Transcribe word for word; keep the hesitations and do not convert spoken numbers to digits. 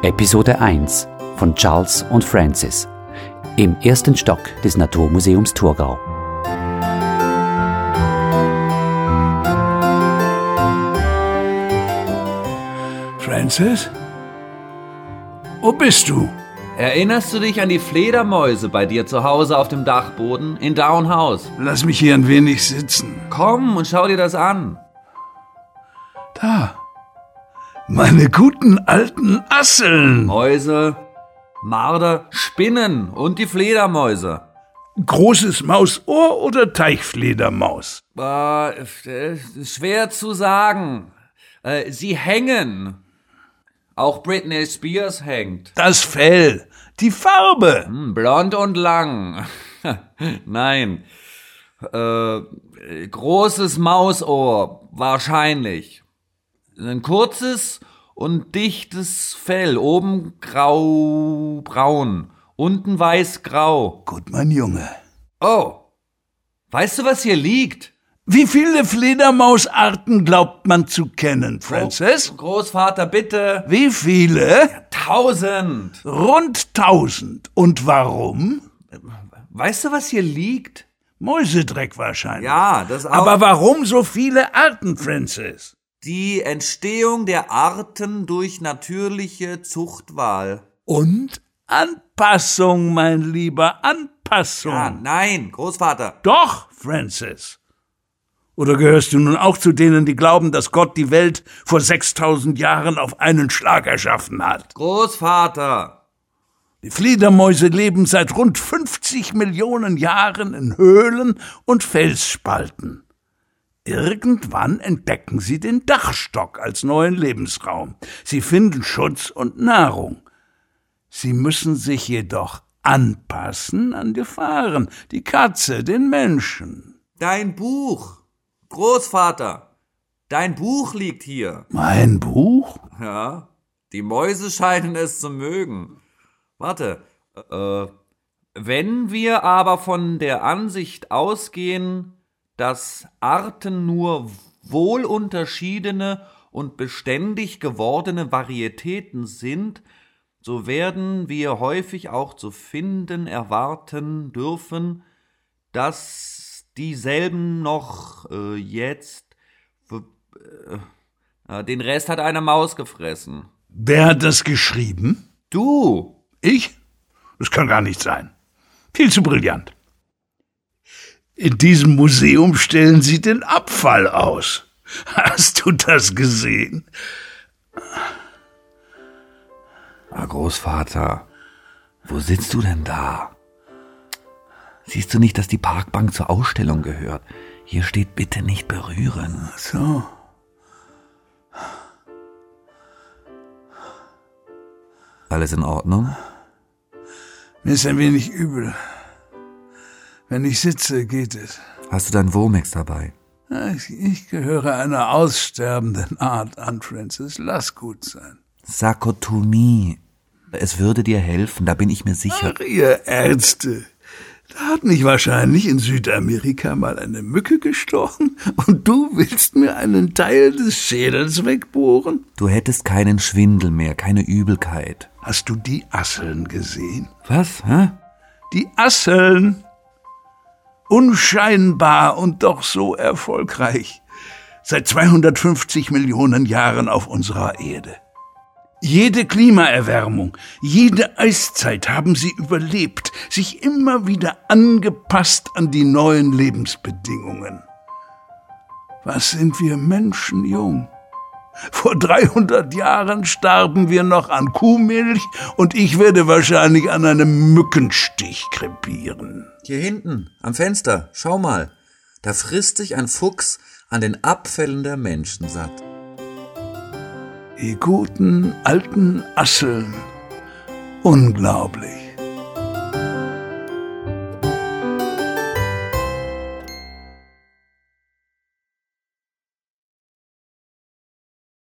Episode eins von Charles und Francis im ersten Stock des Naturmuseums Thurgau. Francis? Wo bist du? Erinnerst du dich an die Fledermäuse bei dir zu Hause auf dem Dachboden in Down House? Lass mich hier ein wenig sitzen. Komm und schau dir das an. Da. Meine guten alten Asseln. Mäuse, Marder, Spinnen und die Fledermäuse. Großes Mausohr oder Teichfledermaus? Äh, äh, schwer zu sagen. Äh, sie hängen. Auch Britney Spears hängt. Das Fell, die Farbe. Hm, blond und lang. Nein. Äh, großes Mausohr, wahrscheinlich. Ein kurzes und dichtes Fell, oben grau-braun, unten weiß-grau. Gut, mein Junge. Oh, weißt du, was hier liegt? Wie viele Fledermausarten glaubt man zu kennen, Francis? Oh, Großvater, bitte. Wie viele? Tausend. Rund tausend. Und warum? Weißt du, was hier liegt? Mäusedreck wahrscheinlich. Ja, das auch. Aber warum so viele Arten, Francis? Die Entstehung der Arten durch natürliche Zuchtwahl. Und Anpassung, mein Lieber, Anpassung. Ja, nein, Großvater. Doch, Francis. Oder gehörst du nun auch zu denen, die glauben, dass Gott die Welt vor sechstausend Jahren auf einen Schlag erschaffen hat? Großvater. Die Fledermäuse leben seit rund fünfzig Millionen Jahren in Höhlen und Felsspalten. Irgendwann entdecken sie den Dachstock als neuen Lebensraum. Sie finden Schutz und Nahrung. Sie müssen sich jedoch anpassen an Gefahren, die Katze, den Menschen. Dein Buch, Großvater, dein Buch liegt hier. Mein Buch? Ja, die Mäuse scheinen es zu mögen. Warte, äh, wenn wir aber von der Ansicht ausgehen, dass Arten nur wohlunterschiedene und beständig gewordene Varietäten sind, so werden wir häufig auch zu finden erwarten dürfen, dass dieselben noch äh, jetzt äh, den Rest hat eine Maus gefressen. Wer hat das geschrieben? Du! Ich? Das kann gar nicht sein. Viel zu brillant. In diesem Museum stellen sie den Abfall aus. Hast du das gesehen? Ah, Großvater, wo sitzt du denn da? Siehst du nicht, dass die Parkbank zur Ausstellung gehört? Hier steht bitte nicht berühren. Ach so. Alles in Ordnung? Mir ist ein wenig übel. Wenn ich sitze, geht es. Hast du dein Womex dabei? Ich, ich gehöre einer aussterbenden Art an, Francis. Lass gut sein. Sarkotomie. Es würde dir helfen, da bin ich mir sicher. Ach, ihr Ärzte. Da hat mich wahrscheinlich in Südamerika mal eine Mücke gestochen und du willst mir einen Teil des Schädels wegbohren? Du hättest keinen Schwindel mehr, keine Übelkeit. Hast du die Asseln gesehen? Was, hä? Die Asseln. Unscheinbar und doch so erfolgreich. Seit zweihundertfünfzig Millionen Jahren auf unserer Erde. Jede Klimaerwärmung, jede Eiszeit haben sie überlebt, sich immer wieder angepasst an die neuen Lebensbedingungen. Was sind wir Menschen jung? Vor dreihundert Jahren starben wir noch an Kuhmilch und ich werde wahrscheinlich an einem Mückenstich krepieren. Hier hinten, am Fenster, schau mal. Da frisst sich ein Fuchs an den Abfällen der Menschen satt. Die guten alten Asseln. Unglaublich.